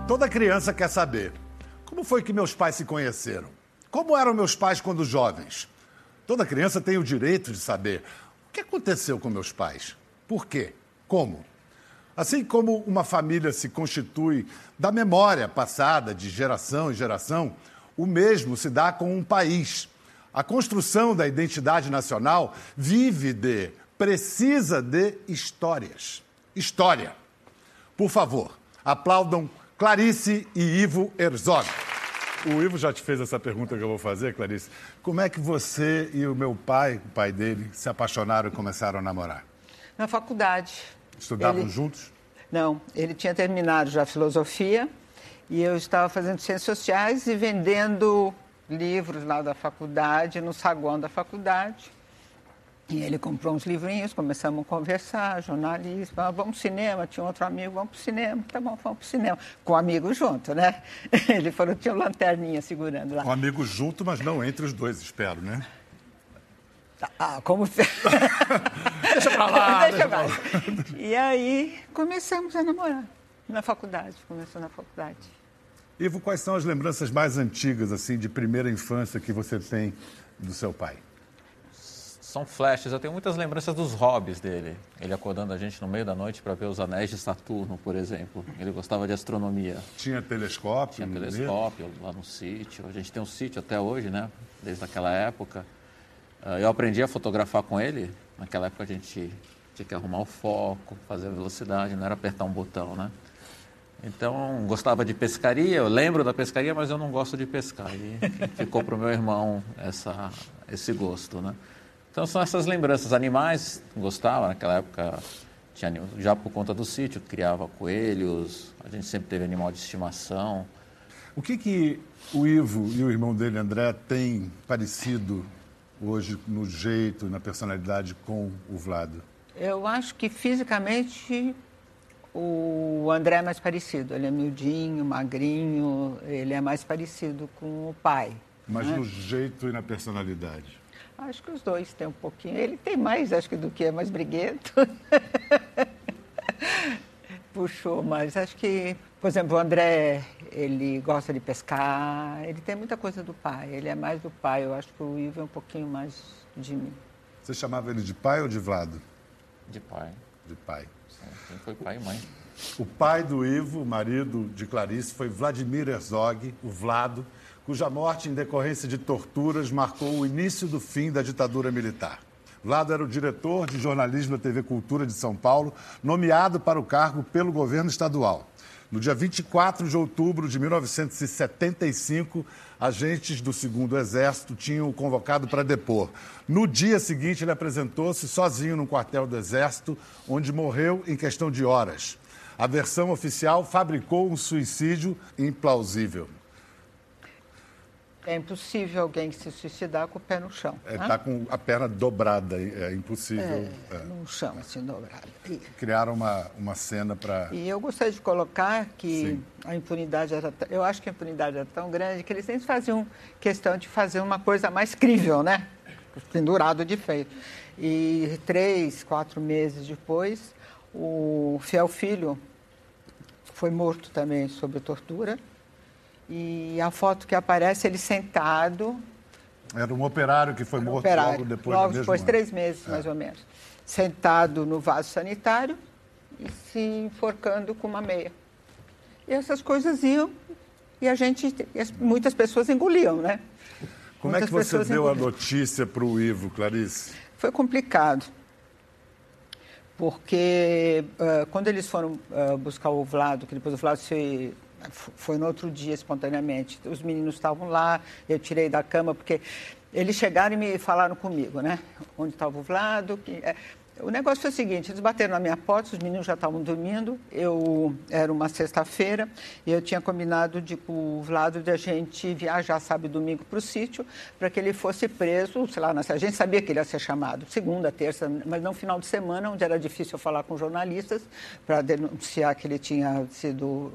Toda criança quer saber como foi que meus pais se conheceram. Como eram meus pais quando jovens? Toda criança tem o direito de saber o que aconteceu com meus pais. Por quê? Como? Assim como uma família se constitui da memória passada de geração em geração, o mesmo se dá com um país. A construção da identidade nacional precisa de histórias. História. Por favor, aplaudam Clarice e Ivo Herzog. O Ivo já te fez essa pergunta que eu vou fazer, Clarice. Como é que você e o meu pai, o pai dele, se apaixonaram e começaram a namorar? Na faculdade. Estudavam juntos? Não, ele tinha terminado já filosofia e eu estava fazendo ciências sociais e vendendo livros lá da faculdade, no saguão da faculdade. E ele comprou uns livrinhos, começamos a conversar, jornalismo, vamos pro cinema, tinha outro amigo, vamos pro cinema, tá bom, vamos pro cinema. Com o amigo junto, né? Ele falou que tinha uma lanterninha segurando lá. Um amigo junto, mas não entre os dois, espero, né? Como... Deixa pra lá. Deixa pra lá. E aí começamos a namorar na faculdade, começou na faculdade. Ivo, quais são as lembranças mais antigas, assim, de primeira infância que você tem do seu pai? São flashes. Eu tenho muitas lembranças dos hobbies dele. Ele acordando a gente no meio da noite para ver os anéis de Saturno, por exemplo. Ele gostava de astronomia. Tinha telescópio? Tinha telescópio lá no sítio. A gente tem um sítio até hoje, né? Desde aquela época. Eu aprendi a fotografar com ele. Naquela época a gente tinha que arrumar o foco, fazer a velocidade, não era apertar um botão, né? Então, gostava de pescaria. Eu lembro da pescaria, mas eu não gosto de pescar. E ficou para o meu irmão esse gosto, né? Então, são essas lembranças. Animais, gostava, naquela época, já por conta do sítio, criava coelhos, a gente sempre teve animal de estimação. O que o Ivo e o irmão dele, André, têm parecido hoje no jeito, na personalidade com o Vlado? Eu acho que fisicamente o André é mais parecido. Ele é miudinho, magrinho, ele é mais parecido com o pai. Mas né? No jeito e na personalidade? Acho que os dois têm um pouquinho. Ele tem mais, acho que do que é mais briguento. Puxou, mas acho que, por exemplo, o André, ele gosta de pescar, ele tem muita coisa do pai, ele é mais do pai. Eu acho que o Ivo é um pouquinho mais de mim. Você chamava ele de pai ou de Vlado? De pai. De pai. Quem foi pai e mãe? O pai do Ivo, marido de Clarice, foi Vladimir Herzog, o Vlado, cuja morte em decorrência de torturas marcou o início do fim da ditadura militar. Vlado era o diretor de jornalismo da TV Cultura de São Paulo, nomeado para o cargo pelo governo estadual. No dia 24 de outubro de 1975, agentes do 2º Exército tinham o convocado para depor. No dia seguinte, ele apresentou-se sozinho no quartel do Exército, onde morreu em questão de horas. A versão oficial fabricou um suicídio implausível. É impossível alguém se suicidar com o pé no chão. Está com a perna dobrada, é impossível. No chão, assim, dobrada. Criaram uma cena para... E eu gostaria de colocar que Sim. a impunidade eu acho que a impunidade era tão grande que eles sempre faziam questão de fazer uma coisa mais crível, né? Pendurado de feito. E 3, 4 meses depois, o fiel filho foi morto também sob tortura. E a foto que aparece, ele sentado... Era um operário que foi morto logo depois logo do depois, mesmo 3 meses, mais ou menos. Sentado no vaso sanitário e se enforcando com uma meia. E essas coisas iam e muitas pessoas engoliam, né? Como é que você deu a notícia para o Ivo, Clarice? Foi complicado. Porque quando eles foram buscar o Vlado, que depois o Vlado foi no outro dia, espontaneamente. Os meninos estavam lá, eu tirei da cama, porque eles chegaram e me falaram comigo, né? Onde estava o Vlado. O negócio foi o seguinte, eles bateram na minha porta, os meninos já estavam dormindo, era uma sexta-feira, e eu tinha combinado com o Vlado de a gente viajar, sábado e domingo, para o sítio, para que ele fosse preso, sei lá, a gente sabia que ele ia ser chamado, segunda, terça, mas não final de semana, onde era difícil falar com jornalistas, para denunciar que ele tinha sido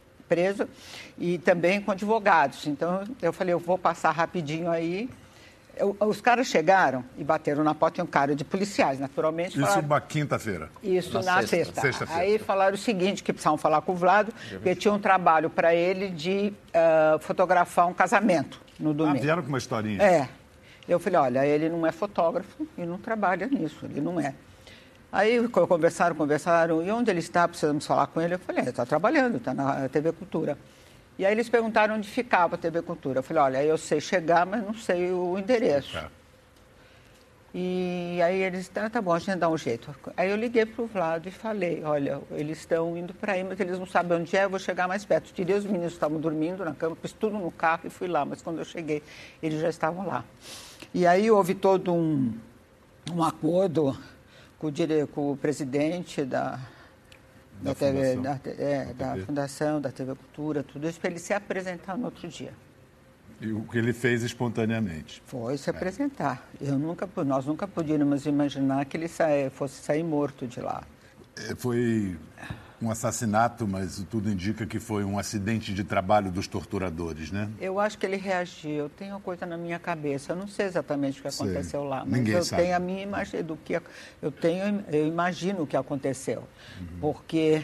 preso, e também com advogados. Então, eu falei, eu vou passar rapidinho aí, Os caras chegaram e bateram na porta, e um cara de policiais, naturalmente. Isso uma quinta-feira? Isso na sexta. Sexta-feira. Aí falaram o seguinte, que precisavam falar com o Vlado, porque tinha um trabalho para ele de fotografar um casamento no domingo. Vieram com uma historinha? É. Eu falei, olha, ele não é fotógrafo e não trabalha nisso, ele não é. Aí conversaram, e onde ele está? Precisamos falar com ele. Eu falei, está trabalhando, está na TV Cultura. E aí eles perguntaram onde ficava a TV Cultura. Eu falei, olha, eu sei chegar, mas não sei o endereço. E aí eles, tá bom, a gente dá um jeito. Aí eu liguei para o Vlado e falei, olha, eles estão indo para aí, mas eles não sabem onde é, eu vou chegar mais perto. Tirei os meninos que estavam dormindo na cama, pus tudo no carro e fui lá, mas quando eu cheguei, eles já estavam lá. E aí houve todo um acordo com o presidente da Fundação, da TV Cultura, tudo isso, para ele se apresentar no outro dia. E o que ele fez espontaneamente? Foi se apresentar. Nós nunca podíamos imaginar que ele fosse sair morto de lá. Foi um assassinato, mas tudo indica que foi um acidente de trabalho dos torturadores, né? Eu acho que ele reagiu. Eu tenho uma coisa na minha cabeça. Eu não sei exatamente o que aconteceu lá, mas Ninguém sabe. Tenho a minha imagem do que eu imagino o que aconteceu, porque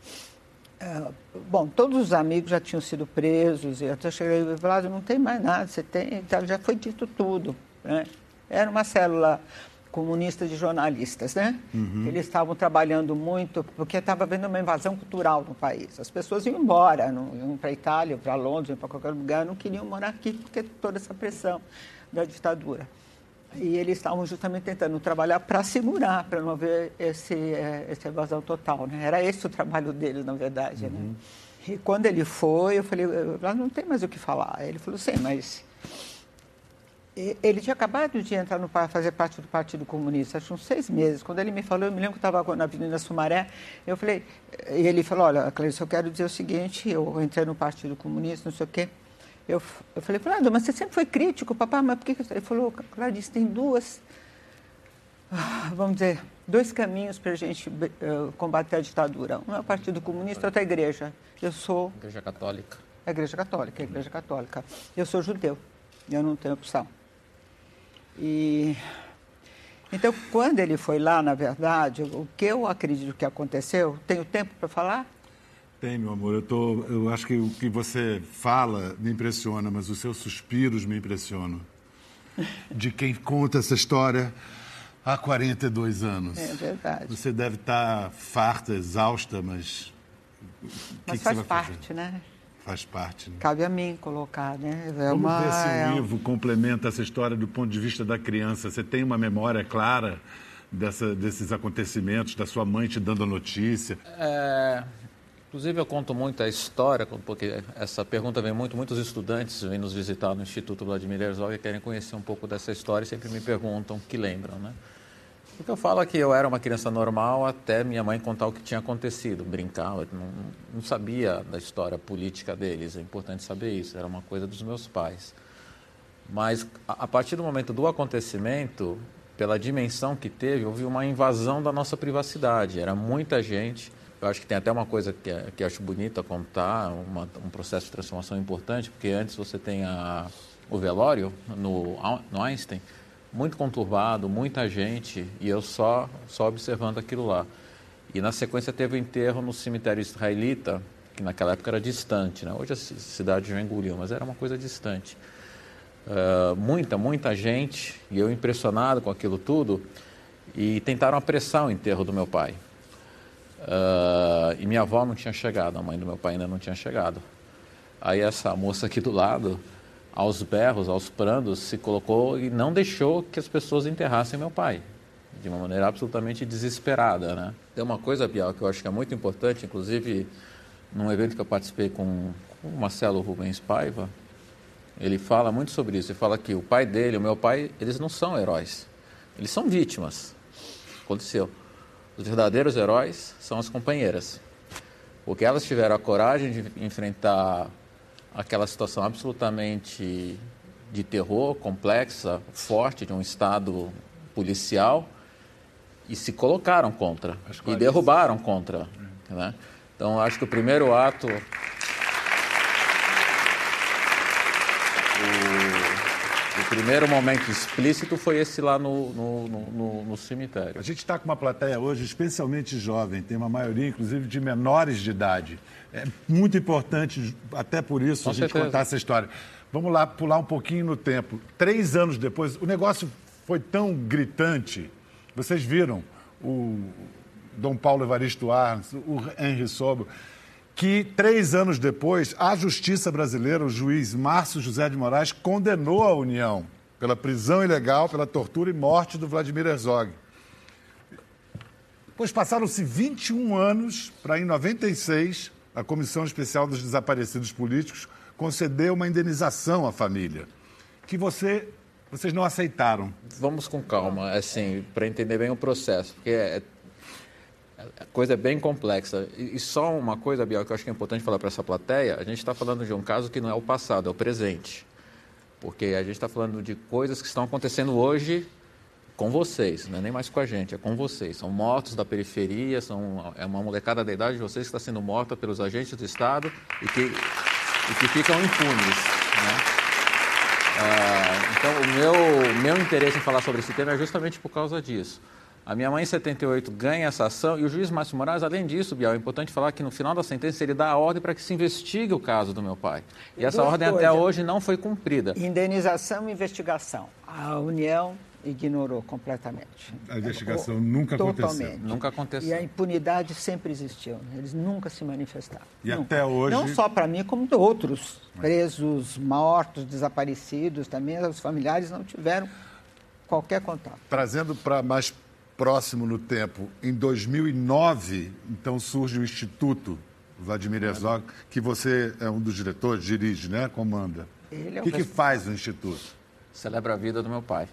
todos os amigos já tinham sido presos e até cheguei e falei, não tem mais nada. Já foi dito tudo, né? Era uma célula comunista de jornalistas, né? Eles estavam trabalhando muito, porque estava havendo uma invasão cultural no país. As pessoas iam embora, iam para a Itália, para Londres, iam para qualquer lugar, não queriam morar aqui, porque toda essa pressão da ditadura. E eles estavam justamente tentando trabalhar para segurar, para não haver essa evasão total, né? Era esse o trabalho deles, na verdade, né? E quando ele foi, eu falei, não tem mais o que falar. Ele falou, sim, mas... Ele tinha acabado de entrar para fazer parte do Partido Comunista, acho uns 6 meses. Quando ele me falou, eu me lembro que estava na Avenida Sumaré, eu falei, e ele falou, olha, Clarice, eu quero dizer o seguinte, eu entrei no Partido Comunista, não sei o quê. Eu falei, Vlado, mas você sempre foi crítico, papai, mas por que... Ele falou, Clarice, tem dois caminhos para a gente combater a ditadura. Um é o Partido Comunista, outro é a igreja. Eu sou... Igreja Católica. A Igreja Católica. Eu sou judeu, eu não tenho opção. Então, quando ele foi lá, na verdade, o que eu acredito que aconteceu, tenho tempo para falar? Tem, meu amor. Eu acho que o que você fala me impressiona, mas os seus suspiros me impressionam. De quem conta essa história há 42 anos. É verdade. Você deve estar farta, exausta, mas... Mas faz parte, né? Faz parte, né? Cabe a mim colocar, né? Como ver se o Ivo complementa essa história do ponto de vista da criança? Você tem uma memória clara desses acontecimentos, da sua mãe te dando a notícia? Inclusive, eu conto muito a história, porque essa pergunta vem muitos estudantes vêm nos visitar no Instituto Vladimir Herzog e querem conhecer um pouco dessa história e sempre me perguntam, que lembram, né? O que eu falo é que eu era uma criança normal até minha mãe contar o que tinha acontecido, brincava, não sabia da história política deles, é importante saber isso, era uma coisa dos meus pais. Mas a partir do momento do acontecimento, pela dimensão que teve, houve uma invasão da nossa privacidade, era muita gente. Eu acho que tem até uma coisa que eu acho bonita contar, um processo de transformação importante, porque antes você tem o velório no Einstein, muito conturbado, muita gente, e eu só observando aquilo lá. E na sequência teve o enterro no cemitério israelita, que naquela época era distante, né? Hoje a cidade já engoliu, mas era uma coisa distante. Muita gente, e eu impressionado com aquilo tudo, e tentaram apressar o enterro do meu pai. E minha avó não tinha chegado, a mãe do meu pai ainda não tinha chegado. Aí essa moça aqui do lado, aos berros, aos prandos, se colocou e não deixou que as pessoas enterrassem meu pai, de uma maneira absolutamente desesperada, né? Tem uma coisa, Bial, que eu acho que é muito importante, inclusive num evento que eu participei com o Marcelo Rubens Paiva, ele fala muito sobre isso, ele fala que o pai dele, o meu pai, eles não são heróis, eles são vítimas. Aconteceu. Os verdadeiros heróis são as companheiras, porque elas tiveram a coragem de enfrentar aquela situação absolutamente de terror, complexa, forte, de um Estado policial, e se colocaram contra, e derrubaram contra. Né? Então, acho que o primeiro ato... O primeiro momento explícito foi esse lá no cemitério. A gente está com uma plateia hoje especialmente jovem, tem uma maioria, inclusive, de menores de idade. É muito importante, até por isso, Com a gente certeza. contar essa história. Vamos lá, pular um pouquinho no tempo. 3 anos depois, o negócio foi tão gritante. Vocês viram o Dom Paulo Evaristo Arns, o Henri Sobro, que 3 anos depois, a justiça brasileira, o juiz Márcio José de Moraes, condenou a União pela prisão ilegal, pela tortura e morte do Vladimir Herzog. Depois passaram-se 21 anos para, em 96, a Comissão Especial dos Desaparecidos Políticos conceder uma indenização à família, que vocês não aceitaram. Vamos com calma, assim, para entender bem o processo, porque a coisa é bem complexa. E só uma coisa, Biel, que eu acho que é importante falar para essa plateia, a gente está falando de um caso que não é o passado, é o presente. Porque a gente está falando de coisas que estão acontecendo hoje com vocês, não é nem mais com a gente, é com vocês. São mortos da periferia, é uma molecada da idade de vocês que está sendo morta pelos agentes do Estado e que ficam impunes, né? Então, o meu interesse em falar sobre esse tema é justamente por causa disso. A minha mãe, em 78, ganha essa ação e o juiz Márcio Moraes, além disso, Biel, é importante falar que no final da sentença ele dá a ordem para que se investigue o caso do meu pai. E essa ordem até hoje não foi cumprida. Indenização e investigação. A União ignorou completamente. A investigação nunca aconteceu. Nunca aconteceu. E a impunidade sempre existiu. Né? Eles nunca se manifestaram. E nunca. Até hoje... Não só para mim, como de outros presos, mortos, desaparecidos também. Os familiares não tiveram qualquer contato. Trazendo para mais próximo no tempo, em 2009, então surge o Instituto Vladimir Herzog, que você é um dos diretores, dirige, né? Comanda. Ele é o que faz o Instituto? Celebra a vida do meu pai.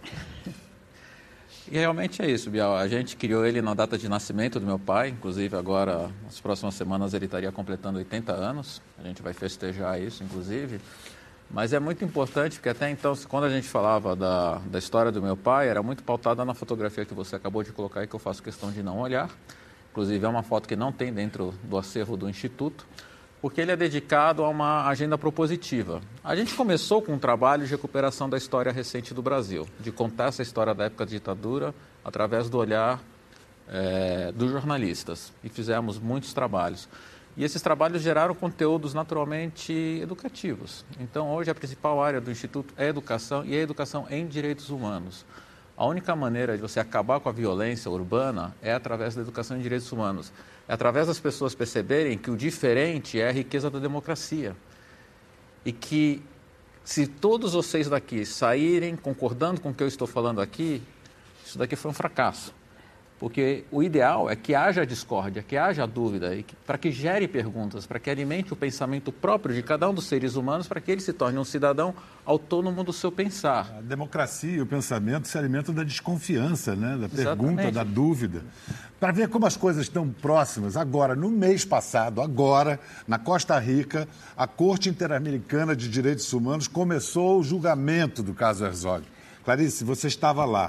E realmente é isso, Biel. A gente criou ele na data de nascimento do meu pai, inclusive agora, nas próximas semanas, ele estaria completando 80 anos. A gente vai festejar isso, inclusive. Mas é muito importante, porque até então, quando a gente falava da história do meu pai, era muito pautada na fotografia que você acabou de colocar e que eu faço questão de não olhar. Inclusive, é uma foto que não tem dentro do acervo do Instituto, porque ele é dedicado a uma agenda propositiva. A gente começou com um trabalho de recuperação da história recente do Brasil, de contar essa história da época da ditadura através do olhar dos jornalistas. E fizemos muitos trabalhos. E esses trabalhos geraram conteúdos naturalmente educativos. Então, hoje, a principal área do Instituto é a educação e a educação em direitos humanos. A única maneira de você acabar com a violência urbana é através da educação em direitos humanos. É através das pessoas perceberem que o diferente é a riqueza da democracia. E que, se todos vocês daqui saírem concordando com o que eu estou falando aqui, isso daqui foi um fracasso. Porque o ideal é que haja discórdia, que haja dúvida, para que gere perguntas, para que alimente o pensamento próprio de cada um dos seres humanos, para que ele se torne um cidadão autônomo do seu pensar. A democracia e o pensamento se alimentam da desconfiança, né? Da pergunta, Exatamente. da dúvida. Para ver como as coisas estão próximas, agora, no mês passado, na Costa Rica, a Corte Interamericana de Direitos Humanos começou o julgamento do caso Herzog. Clarice, você estava lá.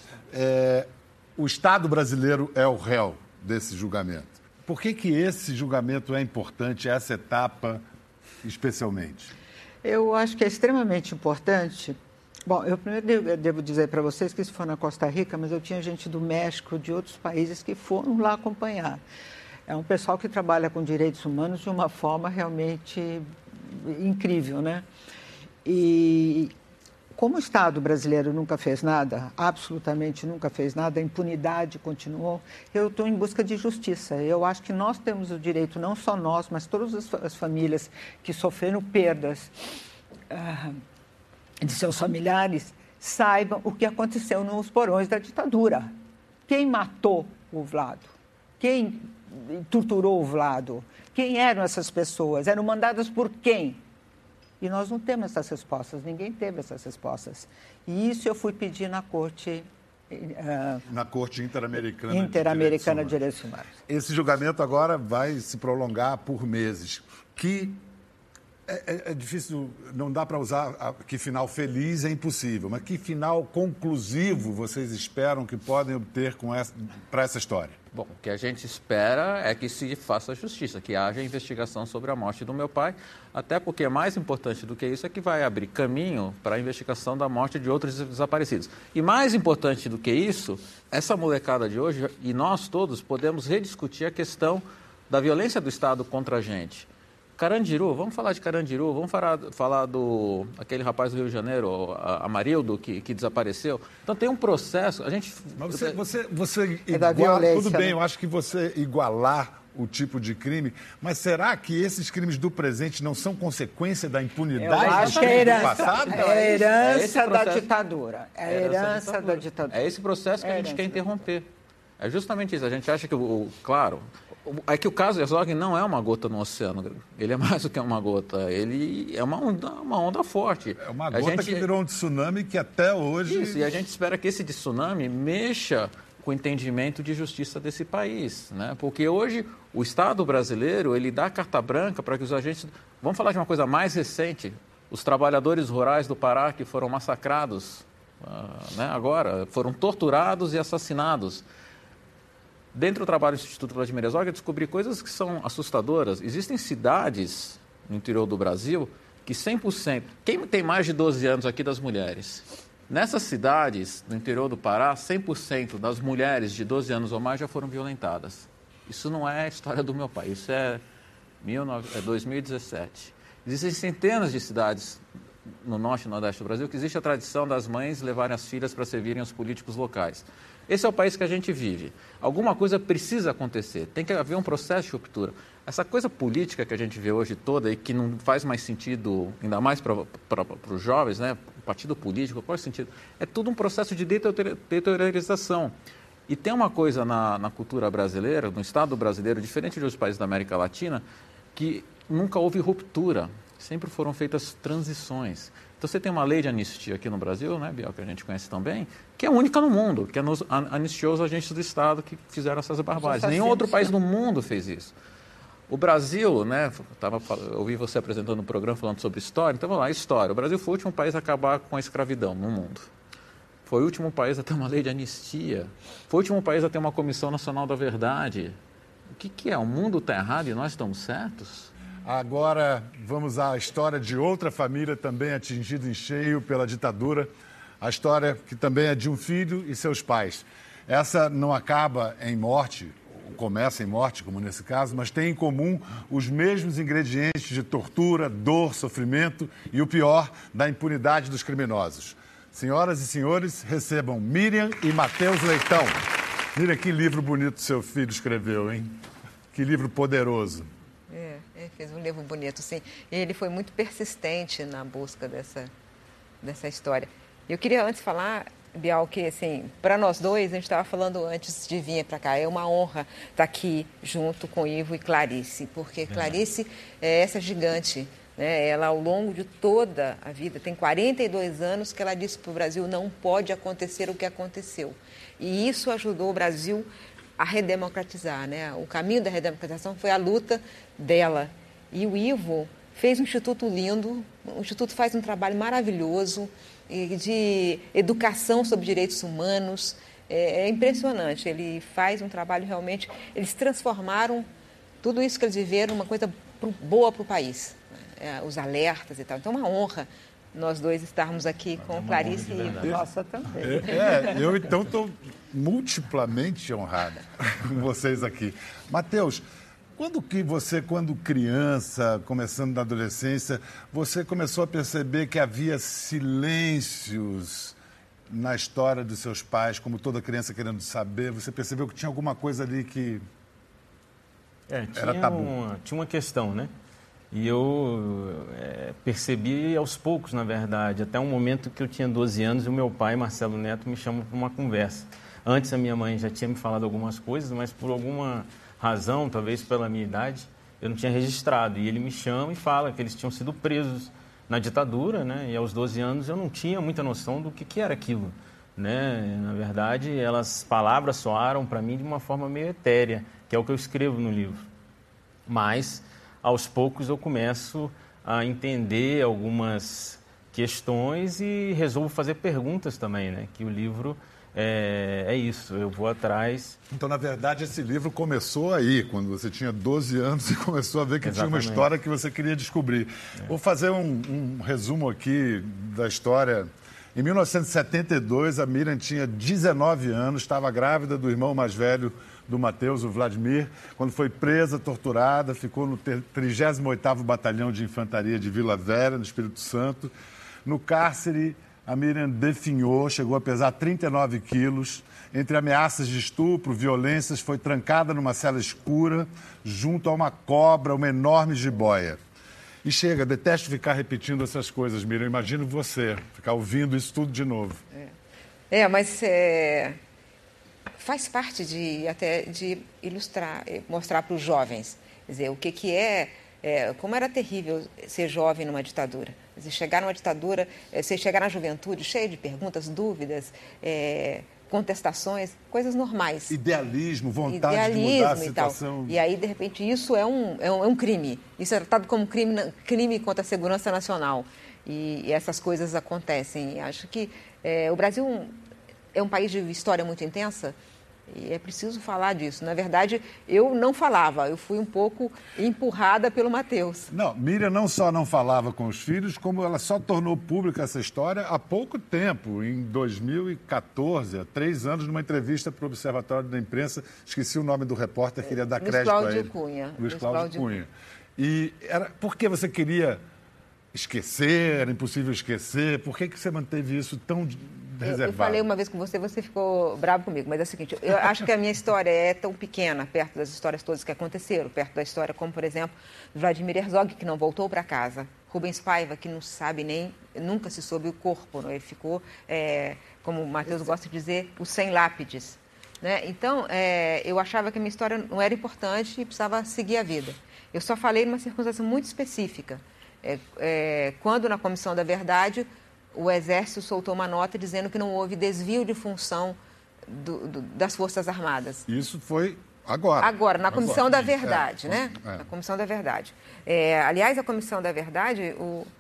O Estado brasileiro é o réu desse julgamento. Por que esse julgamento é importante, essa etapa especialmente? Eu acho que é extremamente importante. Bom, eu primeiro devo dizer para vocês que isso foi na Costa Rica, mas eu tinha gente do México, de outros países que foram lá acompanhar. É um pessoal que trabalha com direitos humanos de uma forma realmente incrível, né? E como o Estado brasileiro nunca fez nada, absolutamente nunca fez nada, a impunidade continuou, eu estou em busca de justiça. Eu acho que nós temos o direito, não só nós, mas todas as famílias que sofreram perdas de seus familiares, saibam o que aconteceu nos porões da ditadura. Quem matou o Vlado? Quem torturou o Vlado? Quem eram essas pessoas? Eram mandadas por quem? E nós não temos essas respostas, ninguém teve essas respostas. E isso eu fui pedir na Corte... na Corte Interamericana de Direitos Humanos. Esse julgamento agora vai se prolongar por meses. Que é difícil, não dá para usar que final feliz é impossível, mas que final conclusivo vocês esperam que podem obter para essa história? Bom, o que a gente espera é que se faça justiça, que haja investigação sobre a morte do meu pai, até porque mais importante do que isso é que vai abrir caminho para a investigação da morte de outros desaparecidos. E mais importante do que isso, essa molecada de hoje e nós todos podemos rediscutir a questão da violência do Estado contra a gente. Carandiru, vamos falar de Carandiru, vamos falar do aquele rapaz do Rio de Janeiro, Amarildo, que desapareceu. Então tem um processo, a gente... Mas você da violência, tudo bem, né? eu acho que você igualar o tipo de crime, mas será que esses crimes do presente não são consequência da impunidade Eu acho dos que é crimes do herança, passado? é a herança da processo. ditadura. É a herança da ditadura. É esse processo que a gente quer interromper. É justamente isso. A gente acha que, claro, é que o caso Herzog não é uma gota no oceano. Ele é mais do que uma gota. Ele é uma onda forte. É uma gota que virou um tsunami que até hoje... Isso, e a gente espera que esse tsunami mexa com o entendimento de justiça desse país, né? Porque hoje o Estado brasileiro, ele dá carta branca para que os agentes... Vamos falar de uma coisa mais recente. Os trabalhadores rurais do Pará que foram massacrados, né, agora, foram torturados e assassinados. Dentro do trabalho do Instituto Vladimir Herzog, eu descobri coisas que são assustadoras. Existem cidades no interior do Brasil que 100%... Quem tem mais de 12 anos aqui das mulheres? Nessas cidades, no interior do Pará, 100% das mulheres de 12 anos ou mais já foram violentadas. Isso não é a história do meu pai, isso é 2017. Existem centenas de cidades no norte e nordeste do Brasil que existe a tradição das mães levarem as filhas para servirem aos políticos locais. Esse é o país que a gente vive. Alguma coisa precisa acontecer, tem que haver um processo de ruptura. Essa coisa política que a gente vê hoje toda e que não faz mais sentido, ainda mais para os jovens, né? O partido político, qual é o sentido? É tudo um processo de deteriorização. E tem uma coisa na cultura brasileira, no Estado brasileiro, diferente de outros países da América Latina, que nunca houve ruptura, sempre foram feitas transições. Então, você tem uma lei de anistia aqui no Brasil, né, Biel, que a gente conhece também, que é única no mundo, que anistiou os agentes do Estado que fizeram essas barbáries. Nenhum outro país no mundo fez isso. O Brasil, né, eu ouvi você apresentando um programa falando sobre história, então vamos lá, história. O Brasil foi o último país a acabar com a escravidão no mundo. Foi o último país a ter uma lei de anistia. Foi o último país a ter uma Comissão Nacional da Verdade. O que é? O mundo está errado e nós estamos certos? Agora vamos à história de outra família também atingida em cheio pela ditadura. A história que também é de um filho e seus pais. Essa não acaba em morte, ou começa em morte, como nesse caso, mas tem em comum os mesmos ingredientes de tortura, dor, sofrimento e, o pior, da impunidade dos criminosos. Senhoras e senhores, recebam Miriam e Matheus Leitão. Miriam, que livro bonito seu filho escreveu, hein? Que livro poderoso. Ele fez um livro bonito, sim. Ele foi muito persistente na busca dessa história. Eu queria antes falar, Bial, que assim, para nós dois, a gente estava falando antes de vir para cá, é uma honra estar aqui junto com Ivo e Clarice, porque Clarice é essa gigante, né? Ela, ao longo de toda a vida, tem 42 anos que ela disse para o Brasil, não pode acontecer o que aconteceu. E isso ajudou o Brasil a redemocratizar, né? O caminho da redemocratização foi a luta dela. E o Ivo fez um instituto lindo, o instituto faz um trabalho maravilhoso de educação sobre direitos humanos. É impressionante, ele faz um trabalho realmente... Eles transformaram tudo isso que eles viveram numa coisa boa para o país, né? Os alertas e tal. Então, é uma honra nós dois estarmos aqui com Clarice e Ivo. Nossa, também. Eu então estou multiplamente honrado com vocês aqui. Matheus, quando criança, começando na adolescência, você começou a perceber que havia silêncios na história dos seus pais, como toda criança querendo saber? Você percebeu que tinha alguma coisa ali que era tabu? Tinha uma questão, né? E eu percebi aos poucos, na verdade, até um momento que eu tinha 12 anos e o meu pai, Marcelo Neto, me chamou para uma conversa. Antes a minha mãe já tinha me falado algumas coisas, mas por alguma razão, talvez pela minha idade, eu não tinha registrado. E ele me chama e fala que eles tinham sido presos na ditadura, né? E aos 12 anos eu não tinha muita noção do que era aquilo, né? Na verdade, as palavras soaram para mim de uma forma meio etérea, que é o que eu escrevo no livro. Mas aos poucos eu começo a entender algumas questões e resolvo fazer perguntas também, né? Que o livro é isso, eu vou atrás. Então, na verdade, esse livro começou aí, quando você tinha 12 anos e começou a ver que Exatamente. tinha uma história que você queria descobrir. Vou fazer um resumo aqui da história. Em 1972, a Miriam tinha 19 anos, estava grávida do irmão mais velho do Matheus, o Vladimir, quando foi presa, torturada, ficou no 38º Batalhão de Infantaria de Vila Velha, no Espírito Santo. No cárcere, a Miriam definhou, chegou a pesar 39 quilos. Entre ameaças de estupro, violências, foi trancada numa cela escura, junto a uma cobra, uma enorme jiboia. E chega, detesto ficar repetindo essas coisas, Miriam. Imagino você ficar ouvindo isso tudo de novo. Mas faz parte de ilustrar, mostrar para os jovens, quer dizer, o que como era terrível ser jovem numa ditadura. Quer dizer, chegar numa ditadura, você chegar na juventude cheio de perguntas, dúvidas, contestações, coisas normais. Idealismo, vontade de mudar a situação. E aí, de repente, isso é um crime. Isso é tratado como crime contra a segurança nacional. E essas coisas acontecem. Acho que o Brasil é um país de história muito intensa e é preciso falar disso. Na verdade, eu não falava, eu fui um pouco empurrada pelo Matheus. Não, Miriam não só não falava com os filhos, como ela só tornou pública essa história há pouco tempo, em 2014, há 3 anos, numa entrevista para o Observatório da Imprensa. Esqueci o nome do repórter, queria dar crédito a ele. Luiz Cláudio Cunha. E por que você queria esquecer, era impossível esquecer? Por que você manteve isso tão reservado? Eu falei uma vez com você ficou bravo comigo, mas é o seguinte, eu acho que a minha história é tão pequena, perto das histórias todas que aconteceram, perto da história como, por exemplo, Vladimir Herzog, que não voltou para casa, Rubens Paiva, que não sabe nunca se soube o corpo, ele ficou, como o Matheus gosta de dizer, os 100 lápides. Né? Então, eu achava que a minha história não era importante e precisava seguir a vida. Eu só falei numa circunstância muito específica, quando na Comissão da Verdade o Exército soltou uma nota dizendo que não houve desvio de função das Forças Armadas. Isso foi agora. Agora, na Comissão da Verdade, né? Na Comissão da Verdade. Aliás, a Comissão da Verdade,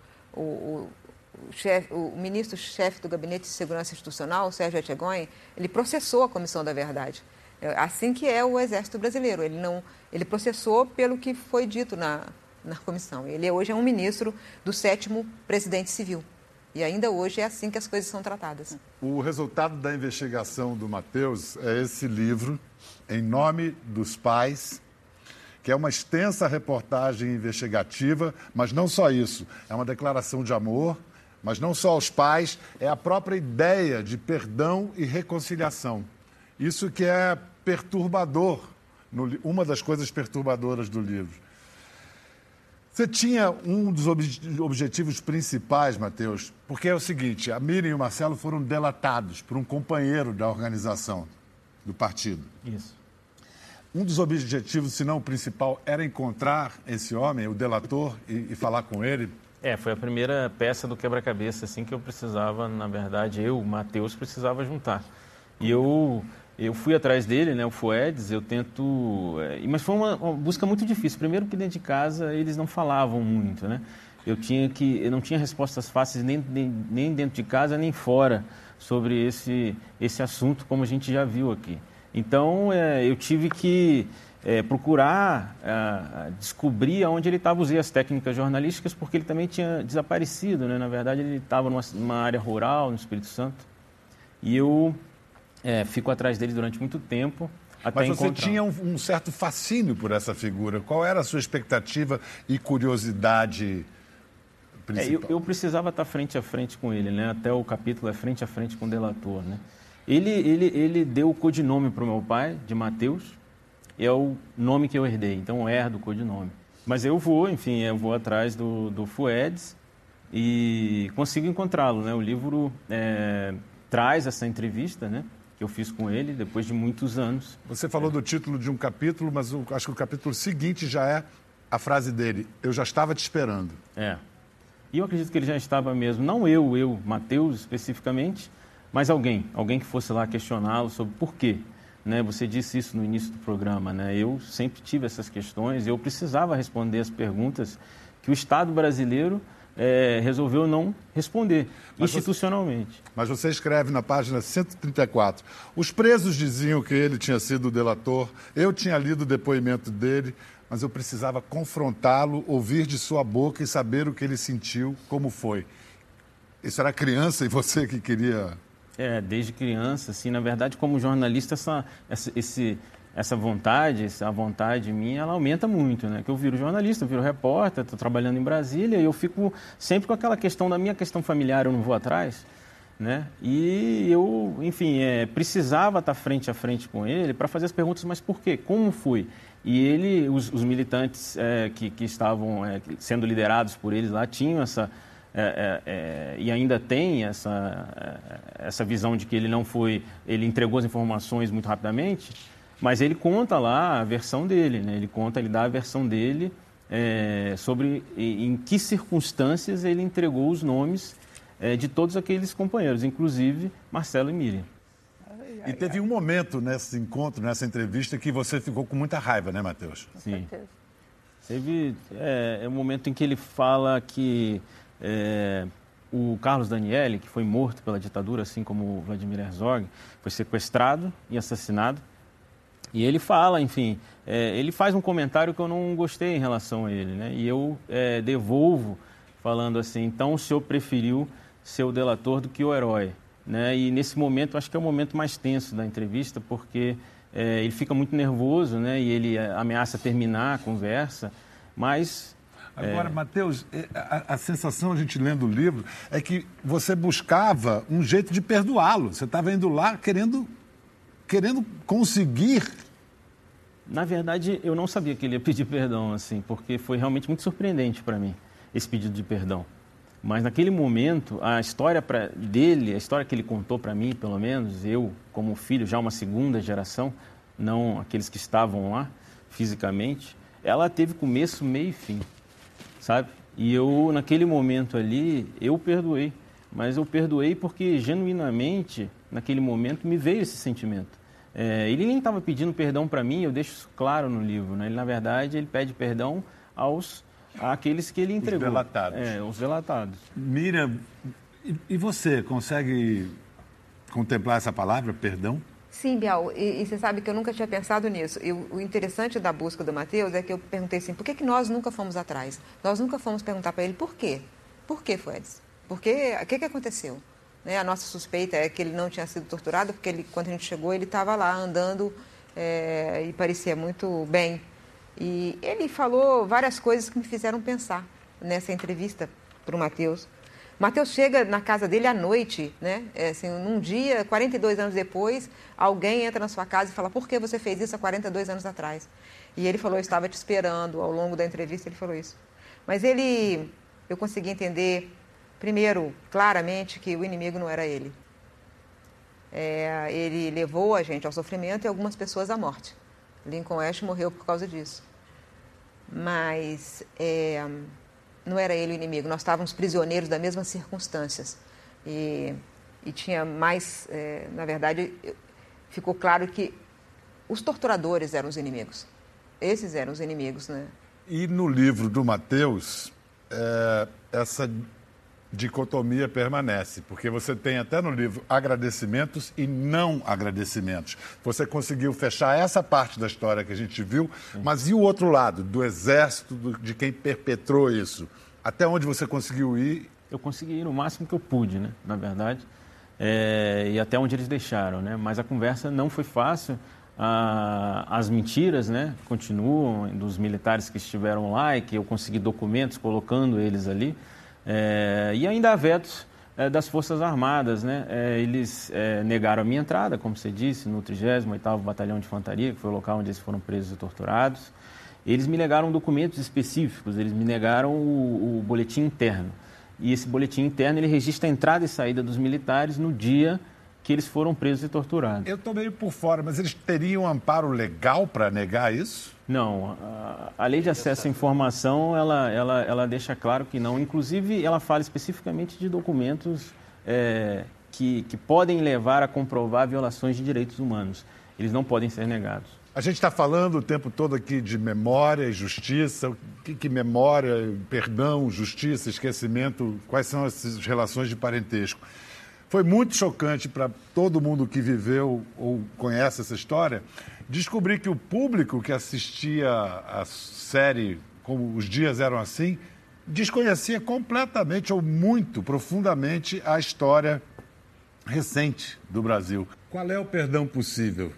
o ministro-chefe do Gabinete de Segurança Institucional, o Sérgio Etchegoyen, ele processou a Comissão da Verdade. Assim que é o Exército Brasileiro. Ele processou pelo que foi dito na comissão. Ele hoje é um ministro do 7º Presidente Civil. E ainda hoje é assim que as coisas são tratadas. O resultado da investigação do Matheus é esse livro, Em Nome dos Pais, que é uma extensa reportagem investigativa, mas não só isso, é uma declaração de amor, mas não só aos pais, é a própria ideia de perdão e reconciliação. Isso que é perturbador, uma das coisas perturbadoras do livro. Você tinha um dos objetivos principais, Matheus, porque é o seguinte, a Miriam e o Marcelo foram delatados por um companheiro da organização do partido. Isso. Um dos objetivos, se não o principal, era encontrar esse homem, o delator, e falar com ele. Foi a primeira peça do quebra-cabeça assim, que eu precisava, na verdade, o Matheus, precisava juntar. E eu fui atrás dele, né, o FUEDS, eu tento... mas foi uma busca muito difícil. Primeiro que dentro de casa eles não falavam muito, né? Eu não tinha respostas fáceis nem dentro de casa, nem fora sobre esse assunto, como a gente já viu aqui. Então, eu tive que procurar descobrir onde ele estava. Usei as técnicas jornalísticas, porque ele também tinha desaparecido, né? Na verdade, ele estava numa área rural, no Espírito Santo. E eu fico atrás dele durante muito tempo. Mas você tinha um certo fascínio por essa figura. Qual era a sua expectativa e curiosidade principal? Eu precisava estar frente a frente com ele, né? Até o capítulo é frente a frente com o delator, né? Ele deu o codinome para o meu pai, de Matheus, é o nome que eu herdei, então eu herdo o codinome. Mas eu vou atrás do FUEDS e consigo encontrá-lo, né? O livro traz essa entrevista, né, que eu fiz com ele depois de muitos anos. Você falou do título de um capítulo, mas acho que o capítulo seguinte já é a frase dele, eu já estava te esperando. E eu acredito que ele já estava mesmo, não eu, Matheus especificamente, mas alguém que fosse lá questioná-lo sobre por quê. Né? Você disse isso no início do programa, né? Eu sempre tive essas questões e eu precisava responder as perguntas que o Estado brasileiro resolveu não responder institucionalmente. Mas você escreve na página 134, os presos diziam que ele tinha sido o delator, eu tinha lido o depoimento dele, mas eu precisava confrontá-lo, ouvir de sua boca e saber o que ele sentiu, como foi. Isso era criança e você que queria... Desde criança, assim, na verdade, como jornalista, essa vontade, a vontade minha, ela aumenta muito, né? Que eu viro jornalista, eu viro repórter, estou trabalhando em Brasília e eu fico sempre com aquela questão da minha questão familiar, eu não vou atrás, né? E eu, enfim, precisava estar frente a frente com ele para fazer as perguntas, mas por quê? Como foi? E ele, os militantes que estavam sendo liderados por eles lá, tinham essa... e ainda tem essa visão de que ele não foi... Ele entregou as informações muito rapidamente, mas ele conta lá a versão dele, né? Ele dá a versão dele sobre em que circunstâncias ele entregou os nomes de todos aqueles companheiros, inclusive Marcelo e Miriam. E teve um momento nesse encontro, nessa entrevista, que você ficou com muita raiva, né, Matheus? Sim. Teve um momento em que ele fala que o Carlos Daniele, que foi morto pela ditadura, assim como o Vladimir Herzog, foi sequestrado e assassinado. E ele fala, enfim, ele faz um comentário que eu não gostei em relação a ele, né? E eu devolvo falando assim, então o senhor preferiu ser o delator do que o herói, né? E nesse momento, acho que é o momento mais tenso da entrevista, porque ele fica muito nervoso, né? E ele ameaça terminar a conversa, mas... Agora, Matheus, a sensação, a gente lendo o livro, é que você buscava um jeito de perdoá-lo. Você estava indo lá querendo conseguir. Na verdade, eu não sabia que ele ia pedir perdão, assim, porque foi realmente muito surpreendente para mim, esse pedido de perdão. Mas naquele momento, a história dele, a história que ele contou para mim, pelo menos, eu, como filho, já uma segunda geração, não aqueles que estavam lá fisicamente, ela teve começo, meio e fim, sabe? E eu, naquele momento ali, eu perdoei. Mas eu perdoei porque, genuinamente, naquele momento, me veio esse sentimento. Ele nem estava pedindo perdão para mim, eu deixo isso claro no livro, né? Ele, na verdade, ele pede perdão àqueles que ele entregou. Os delatados. Os delatados. Miriam, e você consegue contemplar essa palavra, perdão? Sim, Bial, e você sabe que eu nunca tinha pensado nisso. O interessante da busca do Matheus é que eu perguntei assim, por que nós nunca fomos atrás? Nós nunca fomos perguntar para ele por quê? Por que, Fuedes? O que aconteceu? Né? A nossa suspeita é que ele não tinha sido torturado, porque quando a gente chegou, ele estava lá andando e parecia muito bem. E ele falou várias coisas que me fizeram pensar nessa entrevista para o Matheus. O Matheus chega na casa dele à noite, né? Assim, num dia, 42 anos depois, alguém entra na sua casa e fala, por que você fez isso há 42 anos atrás? E ele falou, eu estava te esperando. Ao longo da entrevista, ele falou isso. Mas eu consegui entender... Primeiro, claramente, que o inimigo não era ele. Ele levou a gente ao sofrimento e algumas pessoas à morte. Lincoln West morreu por causa disso. Mas não era ele o inimigo. Nós estávamos prisioneiros das mesmas circunstâncias. E tinha mais... na verdade, ficou claro que os torturadores eram os inimigos. Esses eram os inimigos, né? E no livro do Matheus, essa... dicotomia permanece, porque você tem até no livro agradecimentos e não agradecimentos. Você conseguiu fechar essa parte da história que a gente viu, mas e o outro lado, do exército, de quem perpetrou isso? Até onde você conseguiu ir? Eu consegui ir no máximo que eu pude, né? Na verdade, e até onde eles deixaram, né? Mas a conversa não foi fácil. As mentiras, né, continuam dos militares que estiveram lá e que eu consegui documentos colocando eles ali. E ainda há vetos das Forças Armadas, né? Eles negaram a minha entrada, como você disse, no 38º Batalhão de Infantaria, que foi o local onde eles foram presos e torturados. Eles me negaram documentos específicos, eles me negaram o boletim interno. E esse boletim interno, ele registra a entrada e saída dos militares no dia que eles foram presos e torturados. Eu estou meio por fora, mas eles teriam amparo legal para negar isso? Não, a Lei de Acesso à Informação, ela deixa claro que não. Inclusive, ela fala especificamente de documentos que podem levar a comprovar violações de direitos humanos. Eles não podem ser negados. A gente está falando o tempo todo aqui de memória e justiça. O que memória, perdão, justiça, esquecimento, quais são essas relações de parentesco? Foi muito chocante para todo mundo que viveu ou conhece essa história descobrir que o público que assistia a série Como os Dias Eram Assim desconhecia completamente ou muito profundamente a história recente do Brasil. Qual é o perdão possível?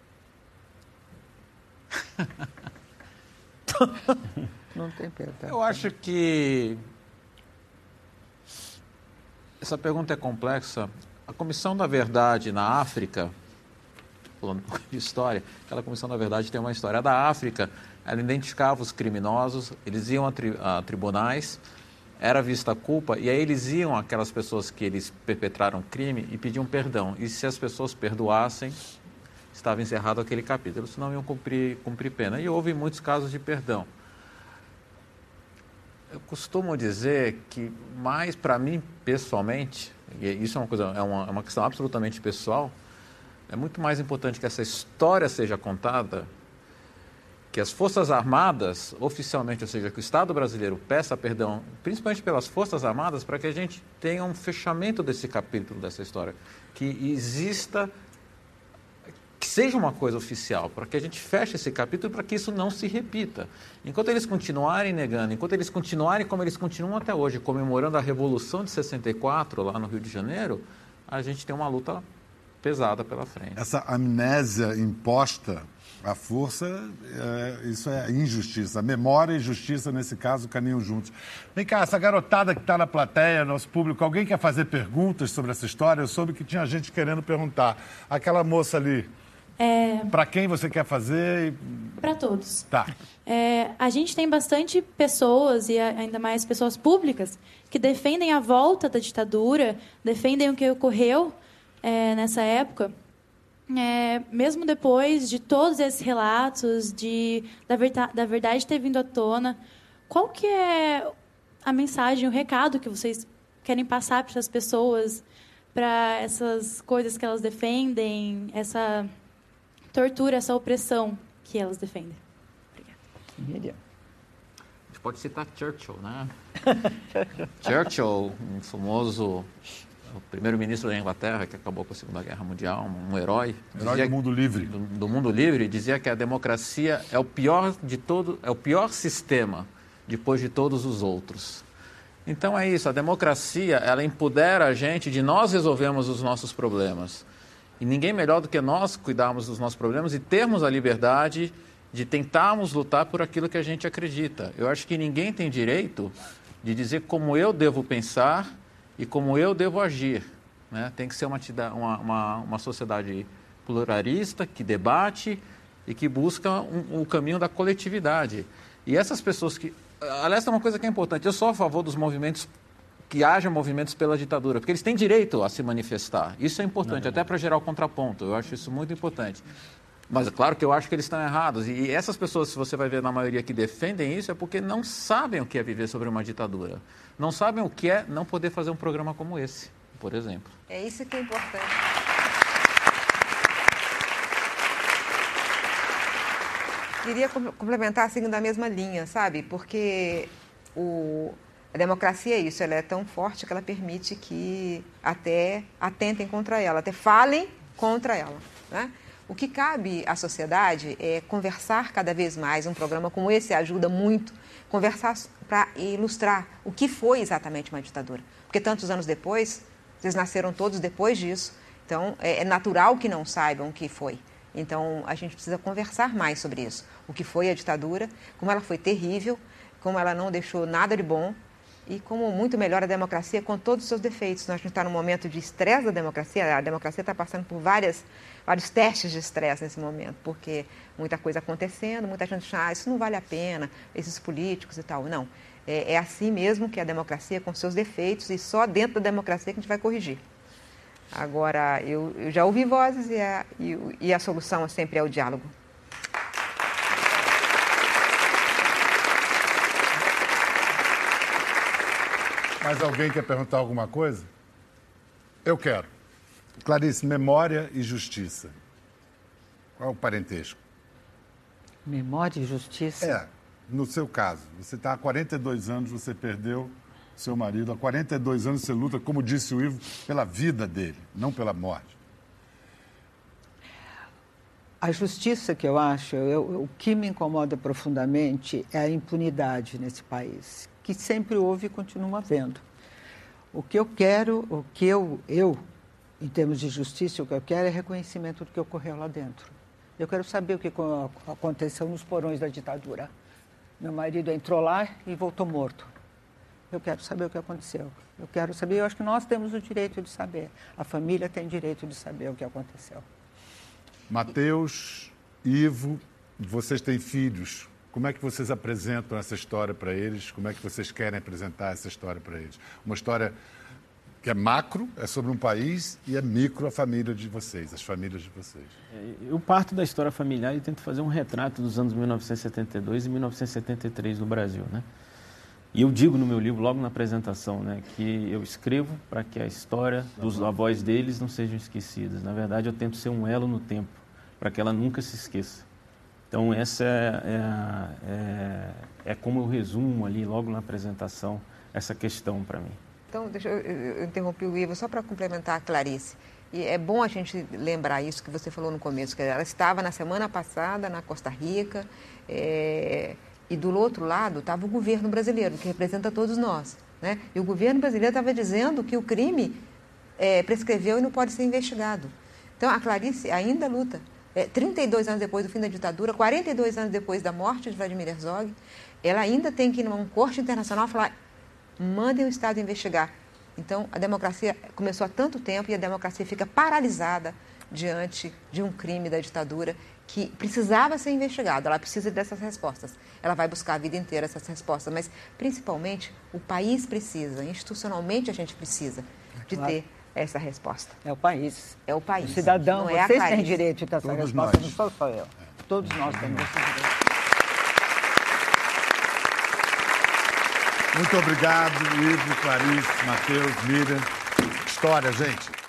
Não tem perdão. Eu acho que essa pergunta é complexa. A Comissão da Verdade na África, falando de história, aquela Comissão da Verdade tem uma história da África, ela identificava os criminosos, eles iam a tribunais, era vista a culpa, e aí eles iam àquelas pessoas que eles perpetraram crime e pediam perdão. E se as pessoas perdoassem, estava encerrado aquele capítulo, senão iam cumprir pena. E houve muitos casos de perdão. Eu costumo dizer que, mais para mim, pessoalmente, e isso é uma questão absolutamente pessoal, é muito mais importante que essa história seja contada, que as Forças Armadas, oficialmente, ou seja, que o Estado brasileiro peça perdão, principalmente pelas Forças Armadas, para que a gente tenha um fechamento desse capítulo, dessa história, que exista, que seja uma coisa oficial, para que a gente feche esse capítulo, para que isso não se repita. Enquanto eles continuarem negando, enquanto eles continuarem como eles continuam até hoje, comemorando a Revolução de 64, lá no Rio de Janeiro, a gente tem uma luta pesada pela frente. Essa amnésia imposta à força, isso é injustiça. Memória e justiça, nesse caso, caminham juntos. Vem cá, essa garotada que está na plateia, nosso público, alguém quer fazer perguntas sobre essa história? Eu soube que tinha gente querendo perguntar. Aquela moça ali, para quem você quer fazer? Para todos. Tá. A gente tem bastante pessoas, e ainda mais pessoas públicas, que defendem a volta da ditadura, defendem o que ocorreu nessa época. Mesmo depois de todos esses relatos, da verdade ter vindo à tona, qual que é a mensagem, o recado que vocês querem passar para essas pessoas, para essas coisas que elas defendem, essa tortura, essa opressão que elas defendem? Obrigada. A gente pode citar Churchill, né? Churchill, um famoso... o primeiro-ministro da Inglaterra, que acabou com a Segunda Guerra Mundial, um herói. Herói do mundo livre. Do mundo livre, dizia que a democracia é o pior de todo, é o pior sistema depois de todos os outros. Então é isso, a democracia, ela empodera a gente de nós resolvermos os nossos problemas. E ninguém melhor do que nós cuidarmos dos nossos problemas e termos a liberdade de tentarmos lutar por aquilo que a gente acredita. Eu acho que ninguém tem direito de dizer como eu devo pensar e como eu devo agir, né? Tem que ser uma sociedade pluralista, que debate e que busca o caminho da coletividade. E essas pessoas que... Aliás, tem uma coisa que é importante. Eu sou a favor dos movimentos, que haja movimentos pela ditadura, porque eles têm direito a se manifestar. Isso é importante, até para gerar o contraponto. Eu acho isso muito importante. Mas é claro que eu acho que eles estão errados. E essas pessoas, se você vai ver na maioria que defendem isso, é porque não sabem o que é viver sobre uma ditadura. Não sabem o que é não poder fazer um programa como esse, por exemplo. É isso que é importante. Queria complementar assim da mesma linha, sabe? Porque a democracia é isso, ela é tão forte que ela permite que até atentem contra ela, até falem contra ela, né? O que cabe à sociedade é conversar cada vez mais. Um programa como esse ajuda muito conversar para ilustrar o que foi exatamente uma ditadura. Porque tantos anos depois, vocês nasceram todos depois disso, então é natural que não saibam o que foi. Então a gente precisa conversar mais sobre isso. O que foi a ditadura, como ela foi terrível, como ela não deixou nada de bom e como muito melhor a democracia com todos os seus defeitos. Nós estamos num momento de estresse da democracia, a democracia está passando por vários testes de estresse nesse momento, porque muita coisa acontecendo, muita gente acha, isso não vale a pena, esses políticos e tal. Não, é assim mesmo que a democracia com seus defeitos e só dentro da democracia que a gente vai corrigir. Agora, eu já ouvi vozes e a solução sempre é o diálogo. Mais alguém quer perguntar alguma coisa? Eu quero. Clarice, memória e justiça. Qual é o parentesco? Memória e justiça? No seu caso, você está há 42 anos, você perdeu seu marido, há 42 anos você luta, como disse o Ivo, pela vida dele, não pela morte. A justiça que eu acho, o que me incomoda profundamente é a impunidade nesse país, que sempre houve e continua havendo. O que eu quero, em termos de justiça, o que eu quero é reconhecimento do que ocorreu lá dentro. Eu quero saber o que aconteceu nos porões da ditadura. Meu marido entrou lá e voltou morto. Eu quero saber o que aconteceu. Eu quero saber, eu acho que nós temos o direito de saber. A família tem direito de saber o que aconteceu. Mateus, Ivo, vocês têm filhos. Como é que vocês apresentam essa história para eles? Como é que vocês querem apresentar essa história para eles? Uma história que é macro, é sobre um país, e é micro a família de vocês, as famílias de vocês. Eu parto da história familiar e tento fazer um retrato dos anos 1972 e 1973 no Brasil, né? E eu digo no meu livro, logo na apresentação, né, que eu escrevo para que a história dos avós deles não sejam esquecidas. Na verdade, eu tento ser um elo no tempo, para que ela nunca se esqueça. Então, essa é como eu resumo ali, logo na apresentação, essa questão para mim. Então, deixa eu interromper o Ivo só para complementar a Clarice. E é bom a gente lembrar isso que você falou no começo, que ela estava na semana passada na Costa Rica, e do outro lado estava o governo brasileiro, que representa todos nós, né? E o governo brasileiro estava dizendo que o crime prescreveu e não pode ser investigado. Então, a Clarice ainda luta. 32 anos depois do fim da ditadura, 42 anos depois da morte de Vladimir Herzog, ela ainda tem que ir numa corte internacional falar: mandem o Estado investigar. Então, a democracia começou há tanto tempo e a democracia fica paralisada diante de um crime da ditadura que precisava ser investigado. Ela precisa dessas respostas. Ela vai buscar a vida inteira essas respostas, mas, principalmente, o país precisa, institucionalmente a gente precisa de ter essa resposta. É o país. É o país. O cidadão, não vocês têm direito de ter essa Todos resposta, nós. não sou eu. Todos nós temos esse direito. Muito obrigado, Ivo, Clarice, Mateus, Miriam. História, gente.